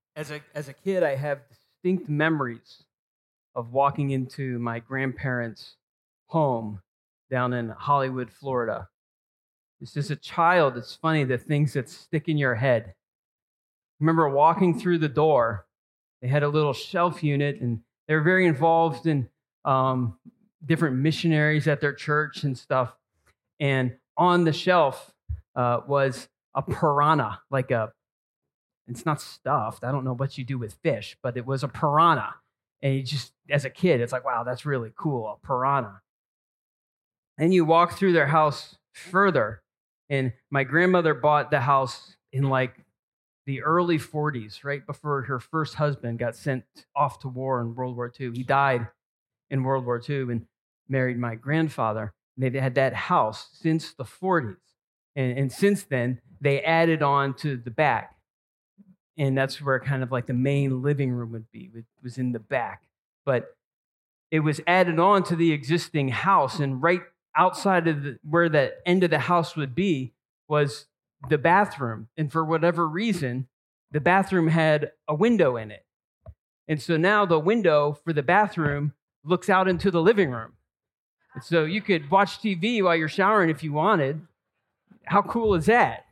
As a kid, I have distinct memories of walking into my grandparents' home down in Hollywood, Florida. It's just a child. It's funny the things that stick in your head. I remember walking through the door. They had a little shelf unit, and they were very involved in um, different missionaries at their church and stuff. And on the shelf was a piranha, it's not stuffed. I don't know what you do with fish, but it was a piranha. And you just, as a kid, it's like, wow, that's really cool, a piranha. And you walk through their house further, and my grandmother bought the house in like the early 40s, right before her first husband got sent off to war in World War II. He died in World War II and married my grandfather. And they had that house since the 40s. And since then, they added on to the back. And that's where kind of like the main living room would be. It was in the back. But it was added on to the existing house. And right outside of where the end of the house would be was the bathroom. And for whatever reason, the bathroom had a window in it. And so now the window for the bathroom looks out into the living room. And so you could watch TV while you're showering if you wanted. How cool is that?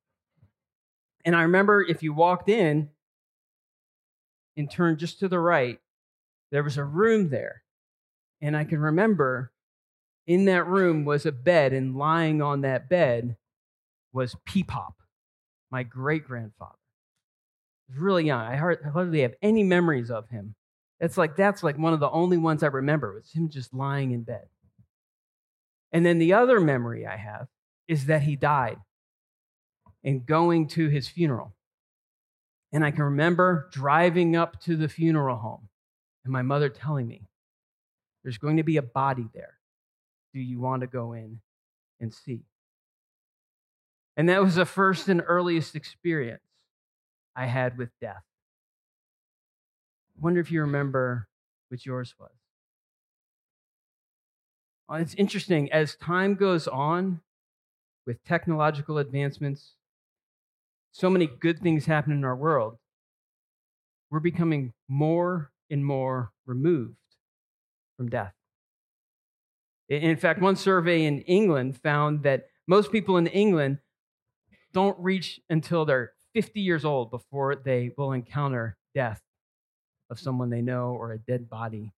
And I remember if you walked in and turned just to the right, there was a room there. And I can remember in that room was a bed, and lying on that bed was Peepop, my great-grandfather. He was really young. I hardly have any memories of him. That's like one of the only ones I remember was him just lying in bed. And then the other memory I have is that he died, and going to his funeral. And I can remember driving up to the funeral home and my mother telling me, there's going to be a body there. Do you want to go in and see? And that was the first and earliest experience I had with death. I wonder if you remember what yours was. Well, it's interesting, as time goes on with technological advancements, so many good things happen in our world, we're becoming more and more removed from death. In fact, one survey in England found that most people in England don't reach until they're 50 years old before they will encounter death of someone they know or a dead body.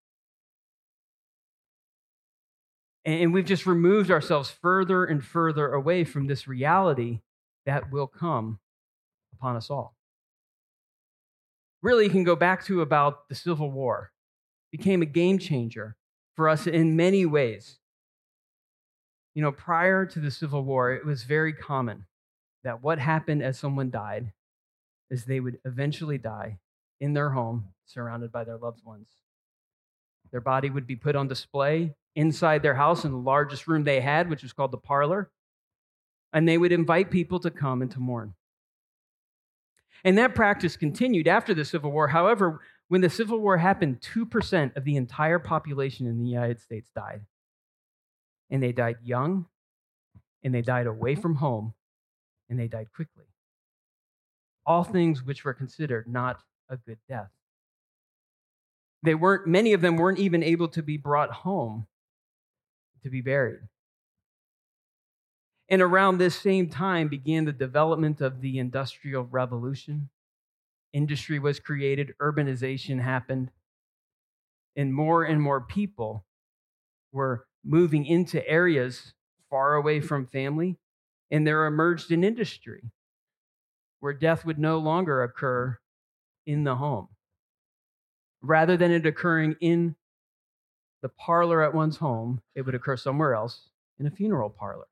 And we've just removed ourselves further and further away from this reality that will come upon us all. Really, you can go back to about the Civil War. It became a game changer for us in many ways. You know, prior to the Civil War, it was very common that what happened as someone died is they would eventually die in their home, surrounded by their loved ones. Their body would be put on display inside their house in the largest room they had, which was called the parlor, and they would invite people to come and to mourn. And that practice continued after the Civil War. However, when the Civil War happened, 2% of the entire population in the United States died. And they died young, and they died away from home, and they died quickly. All things which were considered not a good death. Many of them weren't even able to be brought home to be buried. And around this same time began the development of the Industrial Revolution. Industry was created, urbanization happened, and more people were moving into areas far away from family, and there emerged an industry where death would no longer occur in the home. Rather than it occurring in the parlor at one's home, it would occur somewhere else in a funeral parlor.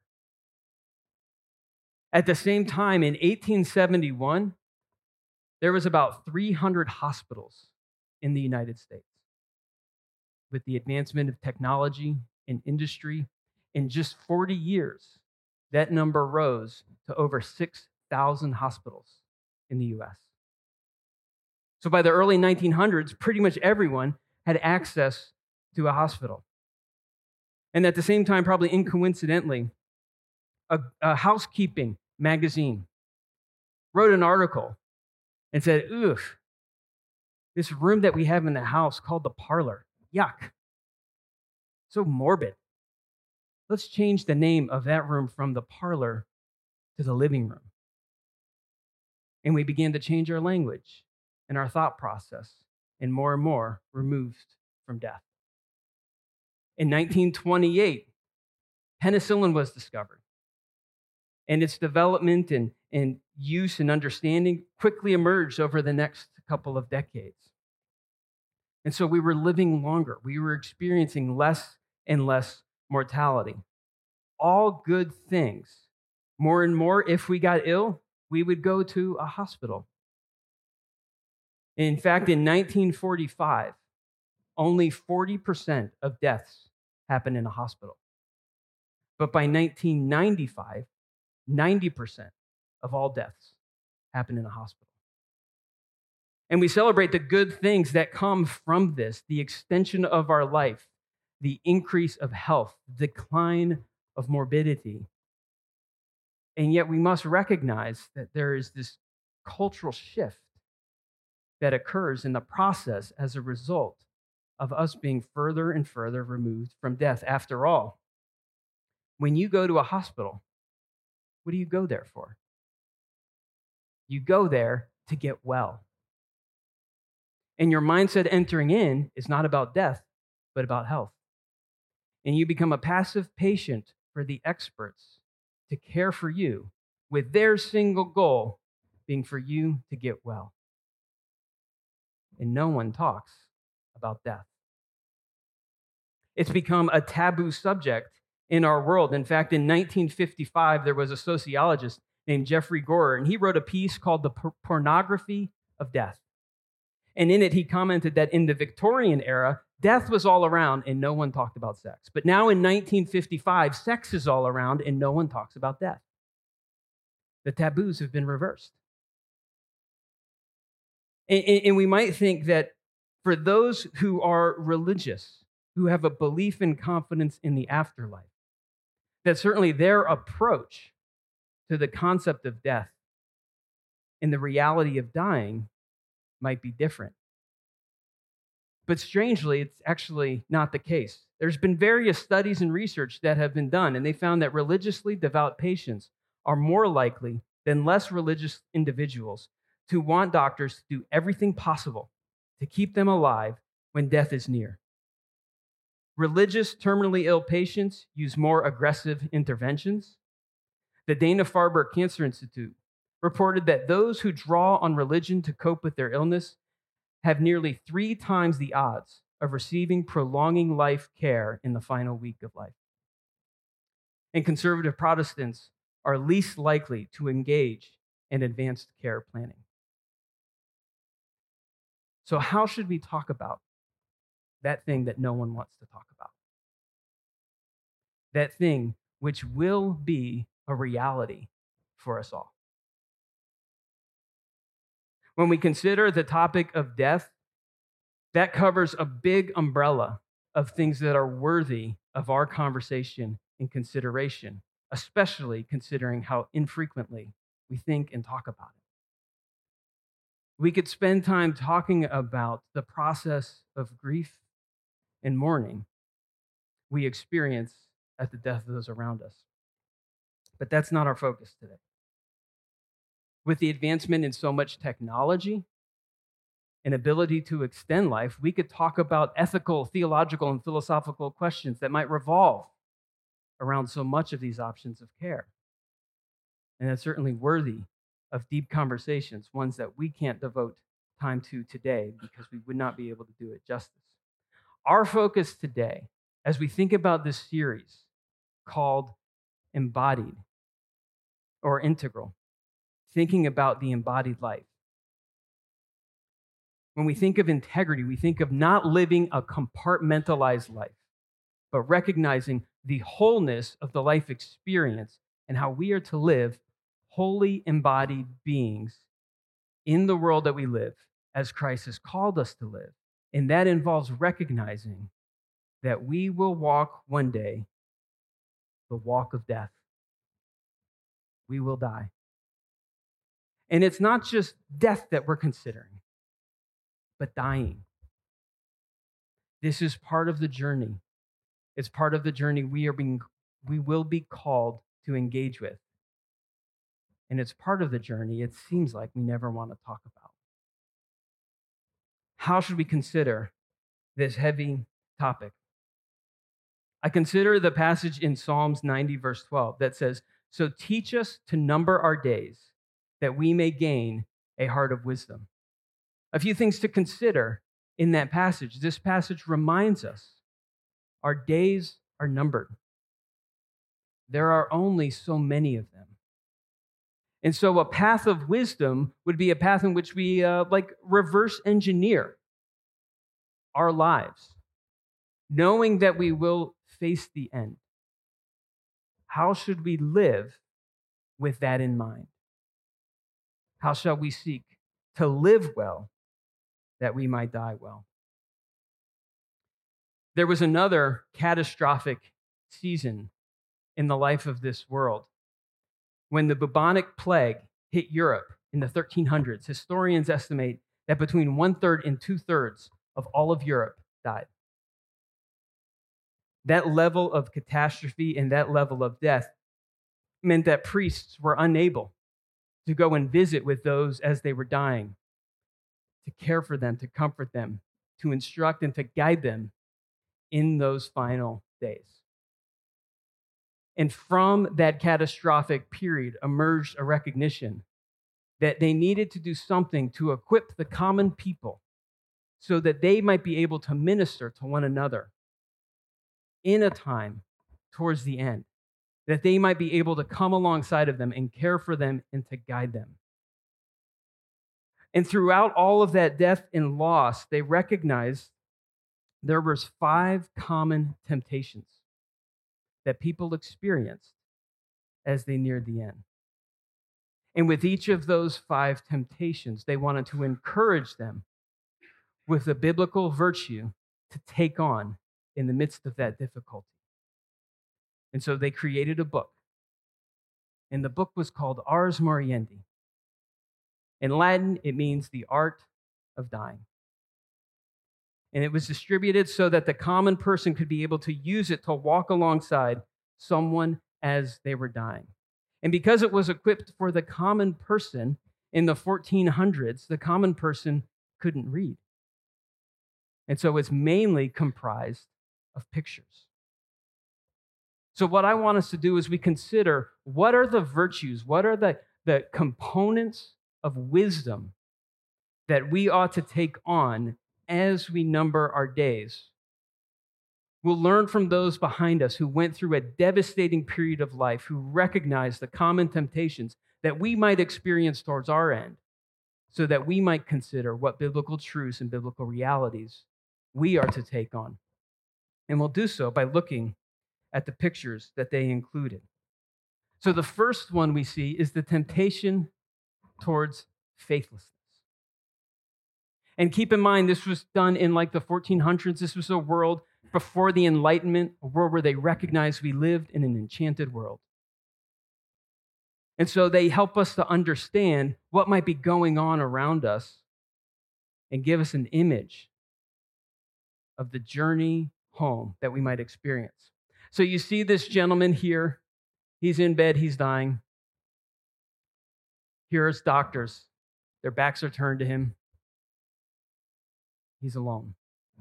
At the same time, in 1871, there was about 300 hospitals in the United States. With the advancement of technology and industry, in just 40 years, that number rose to over 6,000 hospitals in the U.S. So by the early 1900s, pretty much everyone had access to a hospital. And at the same time, probably incoincidentally, a housekeeping magazine wrote an article and said, "Oof, This room that we have in the house called the parlor. Yuck. So morbid. Let's change the name of that room from the parlor to the living room. And we began to change our language and our thought process, and more removed from death. In 1928, penicillin was discovered, and its development and use and understanding quickly emerged over the next couple of decades. And so we were living longer. We were experiencing less and less mortality. All good things. More and more, if we got ill, we would go to a hospital. In fact, in 1945, only 40% of deaths happened in a hospital. But by 1995, 90% of all deaths happened in a hospital. And we celebrate the good things that come from this, the extension of our life, the increase of health, decline of morbidity. And yet we must recognize that there is this cultural shift that occurs in the process as a result of us being further and further removed from death. After all, when you go to a hospital, what do you go there for? You go there to get well. And your mindset entering in is not about death, but about health. And you become a passive patient for the experts to care for you, with their single goal being for you to get well. And no one talks about death. It's become a taboo subject in our world. In fact, in 1955, there was a sociologist named Jeffrey Gorer, and he wrote a piece called The Pornography of Death. And in it, he commented that in the Victorian era, death was all around and no one talked about sex. But now in 1955, sex is all around and no one talks about death. The taboos have been reversed. And we might think that for those who are religious, who have a belief and confidence in the afterlife, that certainly their approach to the concept of death and the reality of dying might be different. But strangely, it's actually not the case. There's been various studies and research that have been done, and they found that religiously devout patients are more likely than less religious individuals to want doctors to do everything possible to keep them alive when death is near. Religious terminally ill patients use more aggressive interventions. The Dana-Farber Cancer Institute reported that those who draw on religion to cope with their illness have nearly 3 times the odds of receiving prolonging life care in the final week of life. And conservative Protestants are least likely to engage in advanced care planning. So how should we talk about that thing that no one wants to talk about? That thing which will be a reality for us all. When we consider the topic of death, that covers a big umbrella of things that are worthy of our conversation and consideration, especially considering how infrequently we think and talk about it. We could spend time talking about the process of grief and mourning we experience at the death of those around us. But that's not our focus today. With the advancement in so much technology and ability to extend life, we could talk about ethical, theological, and philosophical questions that might revolve around so much of these options of care. And it's certainly worthy of deep conversations, ones that we can't devote time to today because we would not be able to do it justice. Our focus today, as we think about this series called Embodied or Integral, thinking about the embodied life. When we think of integrity, we think of not living a compartmentalized life, but recognizing the wholeness of the life experience and how we are to live wholly embodied beings in the world that we live as Christ has called us to live. And that involves recognizing that we will walk one day the walk of death. We will die. And it's not just death that we're considering, but dying. This is part of the journey. It's part of the journey we will be called to engage with. And it's part of the journey it seems like we never want to talk about. How should we consider this heavy topic? I consider the passage in Psalms 90, verse 12, that says, "So teach us to number our days, that we may gain a heart of wisdom." A few things to consider in that passage. This passage reminds us our days are numbered. There are only so many of them. And so a path of wisdom would be a path in which we reverse engineer our lives, knowing that we will face the end. How should we live with that in mind? How shall we seek to live well that we might die well? There was another catastrophic season in the life of this world when the bubonic plague hit Europe in the 1300s. Historians estimate that between 1/3 and 2/3 of all of Europe died. That level of catastrophe and that level of death meant that priests were unable to go and visit with those as they were dying, to care for them, to comfort them, to instruct and to guide them in those final days. And from that catastrophic period emerged a recognition that they needed to do something to equip the common people so that they might be able to minister to one another in a time towards the end, that they might be able to come alongside of them and care for them and to guide them. And throughout all of that death and loss, they recognized there was 5 common temptations that people experienced as they neared the end. And with each of those 5 temptations, they wanted to encourage them with a biblical virtue to take on in the midst of that difficulty. And so they created a book. And the book was called Ars Moriendi. In Latin, it means the art of dying. And it was distributed so that the common person could be able to use it to walk alongside someone as they were dying. And because it was equipped for the common person in the 1400s, the common person couldn't read. And so it's mainly comprised of pictures. So what I want us to do is we consider what are the virtues, what are the components of wisdom that we ought to take on as we number our days. We'll learn from those behind us who went through a devastating period of life, who recognized the common temptations that we might experience towards our end, so that we might consider what biblical truths and biblical realities we are to take on. And we'll do so by looking at the pictures that they included. So the first one we see is the temptation towards faithlessness. And keep in mind, this was done in like the 1400s. This was a world before the Enlightenment, a world where they recognized we lived in an enchanted world. And so they help us to understand what might be going on around us and give us an image of the journey home that we might experience. So you see this gentleman here. He's in bed, he's dying. Here are his doctors. Their backs are turned to him. He's alone.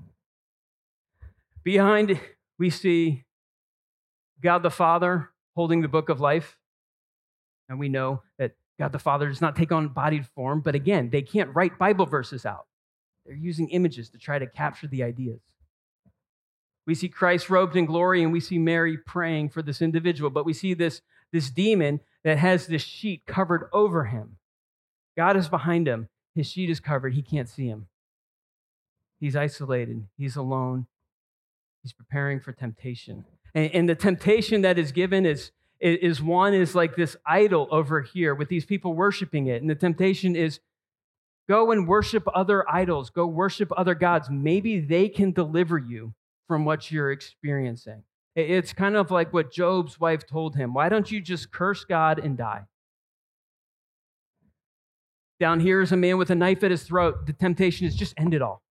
Behind, we see God the Father holding the book of life. And we know that God the Father does not take on bodied form, but again, they can't write Bible verses out. They're using images to try to capture the ideas. We see Christ robed in glory, and we see Mary praying for this individual, but we see this demon that has this sheet covered over him. God is behind him. His sheet is covered. He can't see him. He's isolated. He's alone. He's preparing for temptation. And the temptation that is given is like this idol over here with these people worshiping it. And the temptation is go and worship other idols. Go worship other gods. Maybe they can deliver you from what you're experiencing. It's kind of like what Job's wife told him. Why don't you just curse God and die? Down here is a man with a knife at his throat. The temptation is just end it all.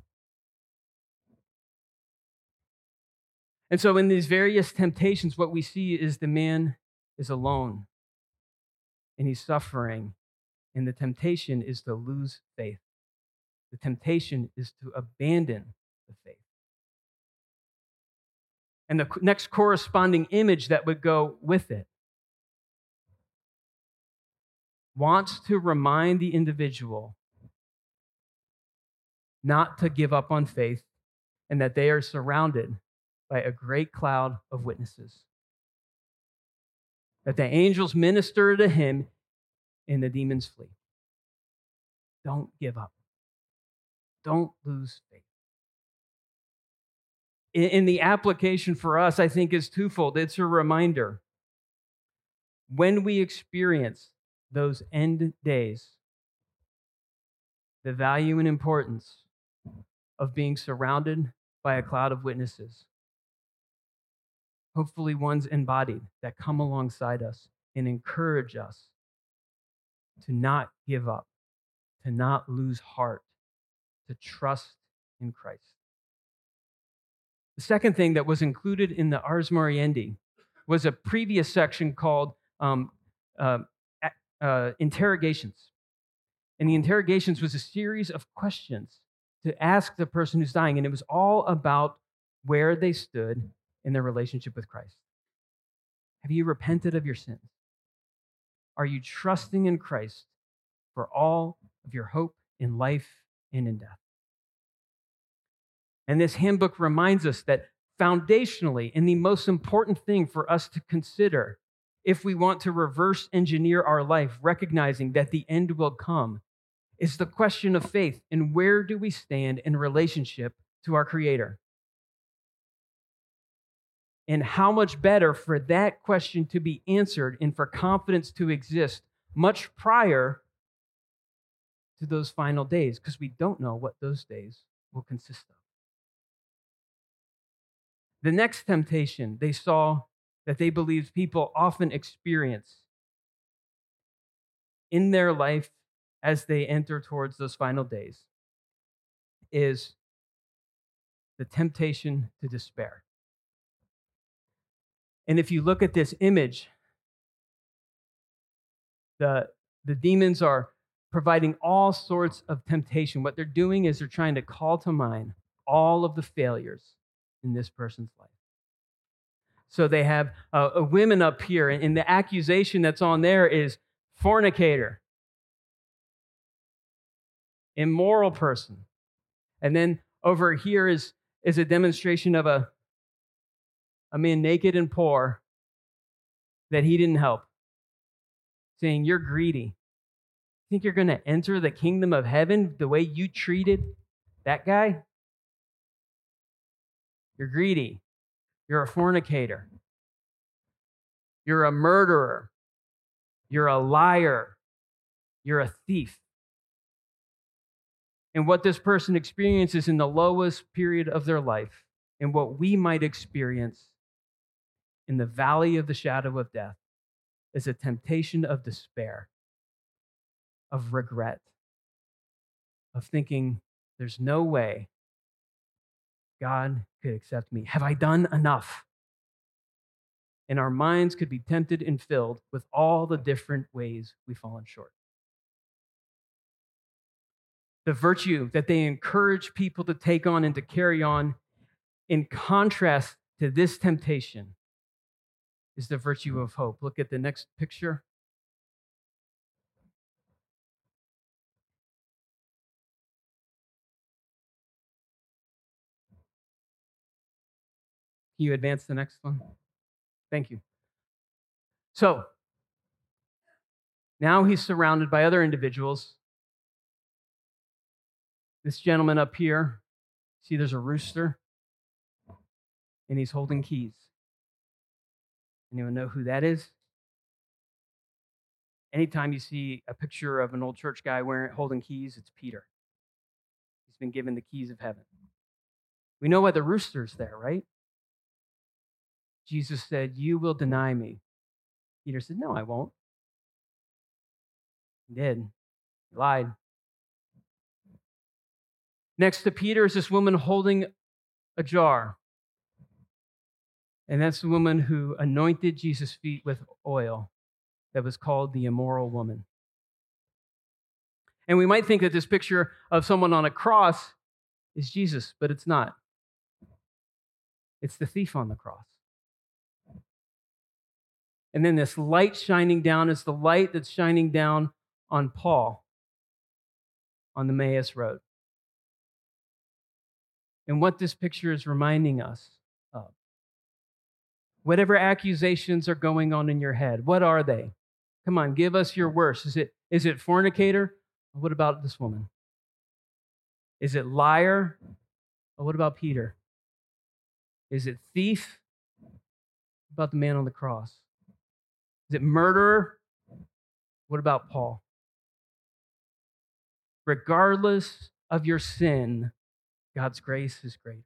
And so in these various temptations, what we see is the man is alone and he's suffering. And the temptation is to lose faith. The temptation is to abandon the faith. And the next corresponding image that would go with it wants to remind the individual not to give up on faith and that they are surrounded by a great cloud of witnesses. That the angels minister to him and the demons flee. Don't give up. Don't lose faith. In the application for us, I think, is twofold. It's a reminder. When we experience those end days, the value and importance of being surrounded by a cloud of witnesses, hopefully ones embodied, that come alongside us and encourage us to not give up, to not lose heart, to trust in Christ. The second thing that was included in the Ars Moriendi was a previous section called interrogations. And the interrogations was a series of questions to ask the person who's dying, and it was all about where they stood in their relationship with Christ. Have you repented of your sins? Are you trusting in Christ for all of your hope in life and in death? And this handbook reminds us that foundationally, and the most important thing for us to consider if we want to reverse engineer our life, recognizing that the end will come, is the question of faith and where do we stand in relationship to our Creator? And how much better for that question to be answered and for confidence to exist much prior to those final days, because we don't know what those days will consist of. The next temptation they saw that they believed people often experience in their life as they enter towards those final days is the temptation to despair. And if you look at this image, the demons are providing all sorts of temptation. What they're doing is they're trying to call to mind all of the failures in this person's life. So they have a women up here, and the accusation that's on there is fornicator, immoral person. And then over here is a demonstration of a man naked and poor that he didn't help, saying, you're greedy. Think you're going to enter the kingdom of heaven the way you treated that guy? You're greedy. You're a fornicator. You're a murderer. You're a liar. You're a thief. And what this person experiences in the lowest period of their life, and what we might experience in the valley of the shadow of death, is a temptation of despair, of regret, of thinking, there's no way God could accept me. Have I done enough? And our minds could be tempted and filled with all the different ways we've fallen short. The virtue that they encourage people to take on and to carry on, in contrast to this temptation, is the virtue of hope. Look at the next picture. Can you advance the next one? Thank you. So, now he's surrounded by other individuals. This gentleman up here, see there's a rooster, and he's holding keys. Anyone know who that is? Anytime you see a picture of an old church guy holding keys, it's Peter. He's been given the keys of heaven. We know why the rooster's there, right? Jesus said, you will deny me. Peter said, no, I won't. He did. He lied. Next to Peter is this woman holding a jar. And that's the woman who anointed Jesus' feet with oil that was called the immoral woman. And we might think that this picture of someone on a cross is Jesus, but it's not. It's the thief on the cross. And then this light shining down is the light that's shining down on Paul on the Emmaus Road. And what this picture is reminding us of, whatever accusations are going on in your head, what are they? Come on, give us your worst. Is it fornicator? What about this woman? Is it liar? Or what about Peter? Is it thief? What about the man on the cross? Is it murderer? What about Paul? Regardless of your sin, God's grace is greater.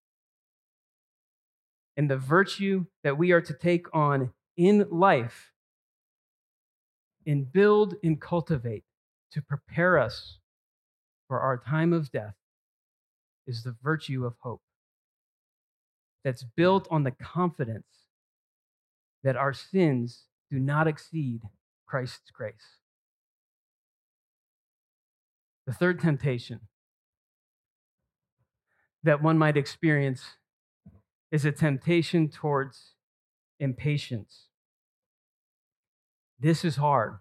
And the virtue that we are to take on in life and build and cultivate to prepare us for our time of death is the virtue of hope that's built on the confidence that our sins do not exceed Christ's grace. The third temptation that one might experience is a temptation towards impatience. This is hard.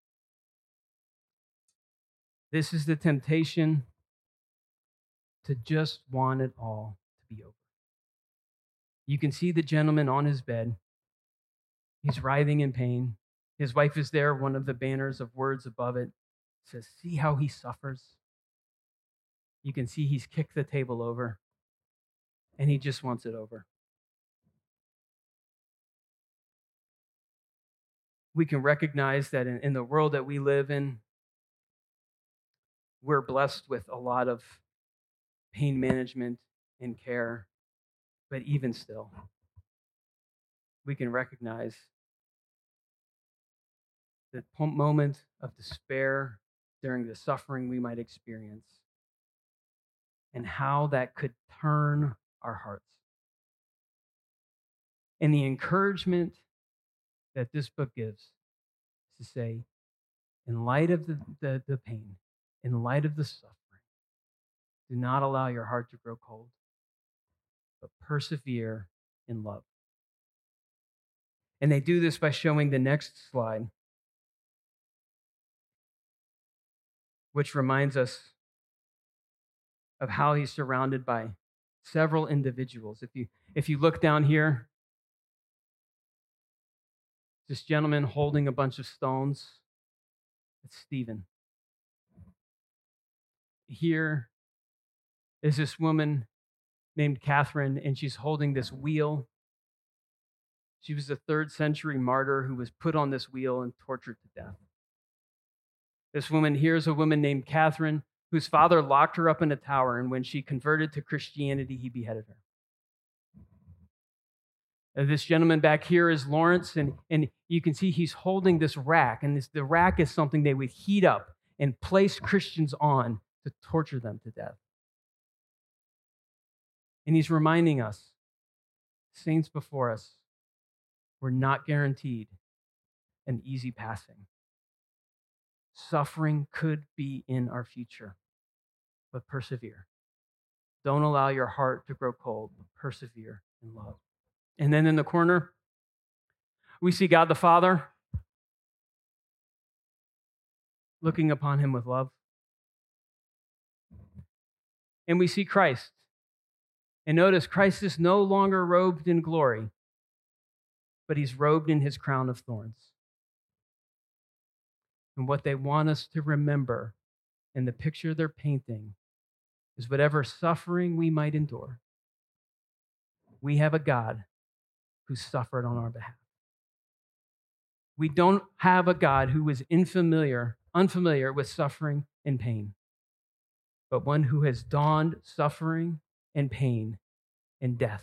This is the temptation to just want it all to be over. You can see the gentleman on his bed. He's writhing in pain. His wife is there. One of the banners of words above it says, "See how he suffers." You can see he's kicked the table over, and he just wants it over. We can recognize that in the world that we live in, we're blessed with a lot of pain management and care, but even still, we can recognize the moment of despair during the suffering we might experience and how that could turn our hearts. And the encouragement that this book gives is to say, in light of the pain, in light of the suffering, do not allow your heart to grow cold, but persevere in love. And they do this by showing the next slide, which reminds us of how he's surrounded by several individuals. If you look down here, this gentleman holding a bunch of stones, it's Stephen. Here is this woman named Catherine, and she's holding this wheel. She was a 3rd century martyr who was put on this wheel and tortured to death. This woman here is a woman named Catherine, whose father locked her up in a tower, and when she converted to Christianity, he beheaded her. This gentleman back here is Lawrence, and you can see he's holding this rack, and the rack is something they would heat up and place Christians on to torture them to death. And he's reminding us, saints before us, we're not guaranteed an easy passing. Suffering could be in our future, but persevere. Don't allow your heart to grow cold, but persevere in love. And then in the corner, we see God the Father looking upon him with love. And we see Christ. And notice, Christ is no longer robed in glory, but he's robed in his crown of thorns. And what they want us to remember in the picture they're painting is whatever suffering we might endure, we have a God who suffered on our behalf. We don't have a God who is unfamiliar with suffering and pain, but one who has donned suffering and pain and death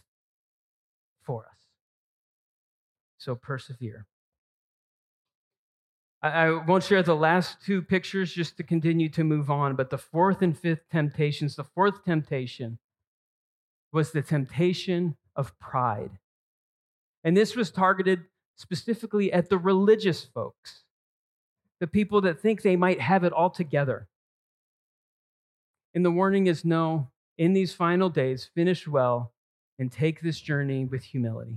for us. So persevere. I won't share the last two pictures just to continue to move on, but the fourth and fifth temptations, the fourth temptation was the temptation of pride. And this was targeted specifically at the religious folks, the people that think they might have it all together. And the warning is no, in these final days, finish well and take this journey with humility.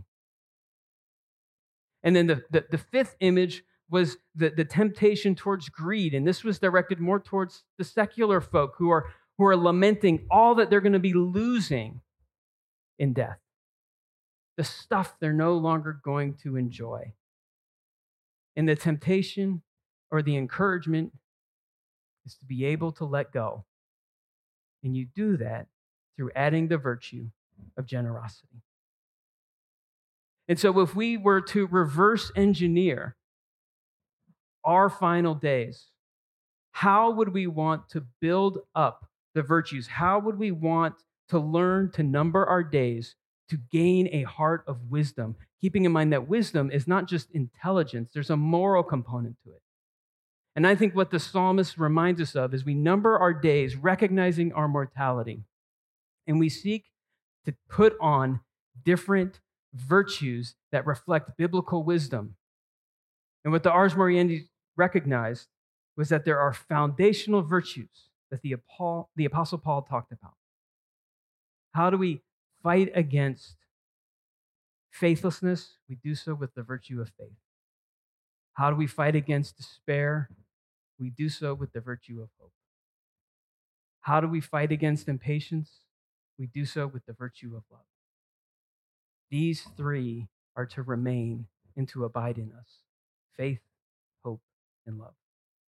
And then the fifth image was the temptation towards greed. And this was directed more towards the secular folk who are lamenting all that they're going to be losing in death, the stuff they're no longer going to enjoy. And the temptation or the encouragement is to be able to let go. And you do that through adding the virtue of generosity. And so if we were to reverse engineer our final days, how would we want to build up the virtues? How would we want to learn to number our days to gain a heart of wisdom? Keeping in mind that wisdom is not just intelligence, there's a moral component to it. And I think what the psalmist reminds us of is we number our days, recognizing our mortality, and we seek to put on different virtues that reflect biblical wisdom. And what the Ars Moriendi recognized was that there are foundational virtues that the Apostle Paul talked about. How do we fight against faithlessness? We do so with the virtue of faith. How do we fight against despair? We do so with the virtue of hope. How do we fight against impatience? We do so with the virtue of love. These three are to remain and to abide in us: faith, hope, and love.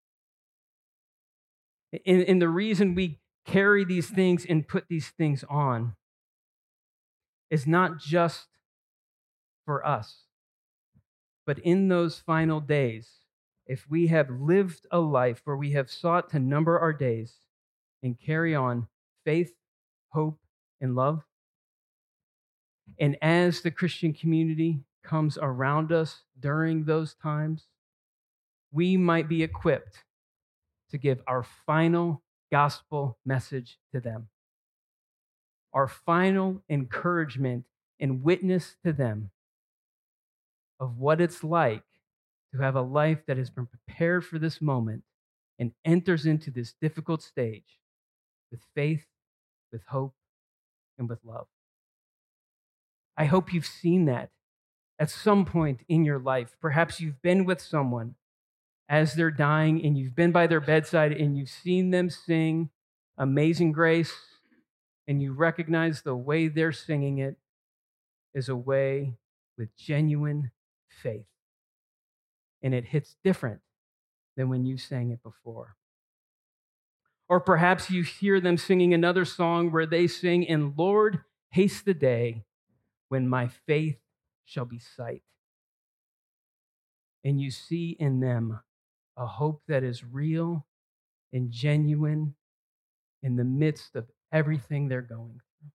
And the reason we carry these things and put these things on is not just for us, but in those final days, if we have lived a life where we have sought to number our days and carry on faith, hope, and love, and as the Christian community comes around us during those times, we might be equipped to give our final gospel message to them, our final encouragement and witness to them of what it's like to have a life that has been prepared for this moment and enters into this difficult stage with faith, with hope, and with love. I hope you've seen that at some point in your life. Perhaps you've been with someone as they're dying and you've been by their bedside and you've seen them sing Amazing Grace, and you recognize the way they're singing it is a way with genuine faith. And it hits different than when you sang it before. Or perhaps you hear them singing another song where they sing, "And Lord, haste the day when my faith shall be sight." And you see in them a hope that is real and genuine in the midst of everything they're going through.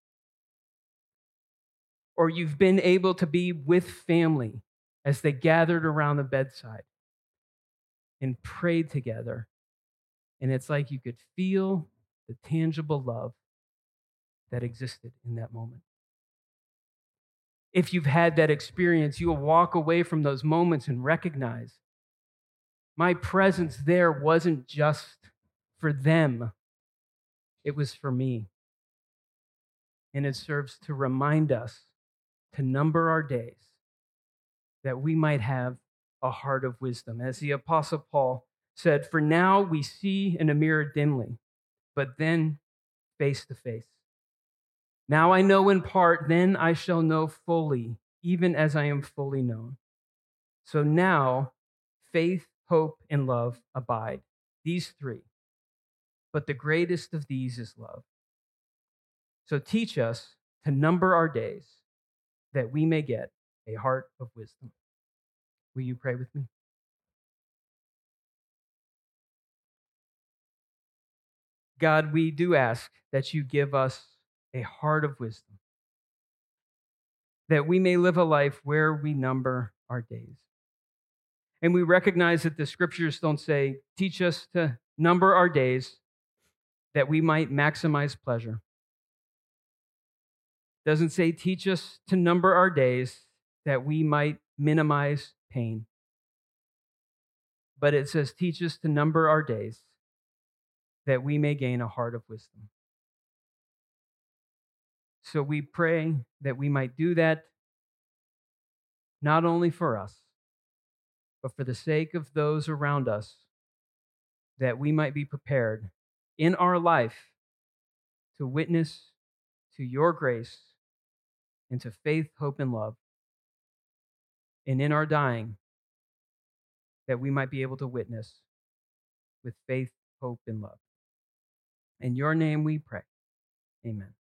Or you've been able to be with family as they gathered around the bedside and prayed together. And it's like you could feel the tangible love that existed in that moment. If you've had that experience, you'll walk away from those moments and recognize my presence there wasn't just for them, it was for me. And it serves to remind us to number our days that we might have a heart of wisdom. As the Apostle Paul said, "For now we see in a mirror dimly, but then face to face. Now I know in part, then I shall know fully, even as I am fully known." So now faith, hope, and love abide, these three. But the greatest of these is love. So teach us to number our days that we may get a heart of wisdom. Will you pray with me? God, we do ask that you give us a heart of wisdom, that we may live a life where we number our days. And we recognize that the scriptures don't say, teach us to number our days that we might maximize pleasure. It doesn't say, teach us to number our days that we might minimize pain. But it says, teach us to number our days that we may gain a heart of wisdom. So we pray that we might do that not only for us, but for the sake of those around us, that we might be prepared in our life to witness to your grace and to faith, hope, and love. And in our dying, that we might be able to witness with faith, hope, and love. In your name we pray. Amen.